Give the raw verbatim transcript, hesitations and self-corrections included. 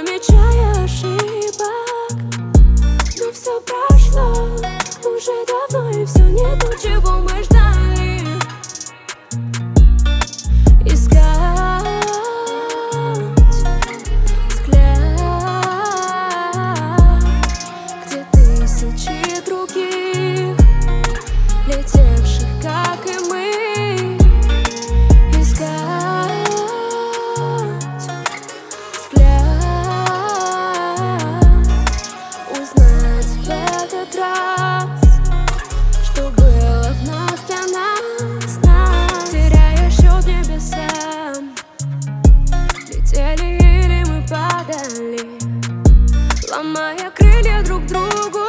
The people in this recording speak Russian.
замечая ошибок. Но все прошло уже давно, и все не то, чего мы ждали. Искать взгляд, где тысячи других, летевших, как и мы. Искать взгляд, узнать в этот раз, что было в нас для нас, нас. Теряя счет небесам, летели или мы падали, ломая крылья друг другу.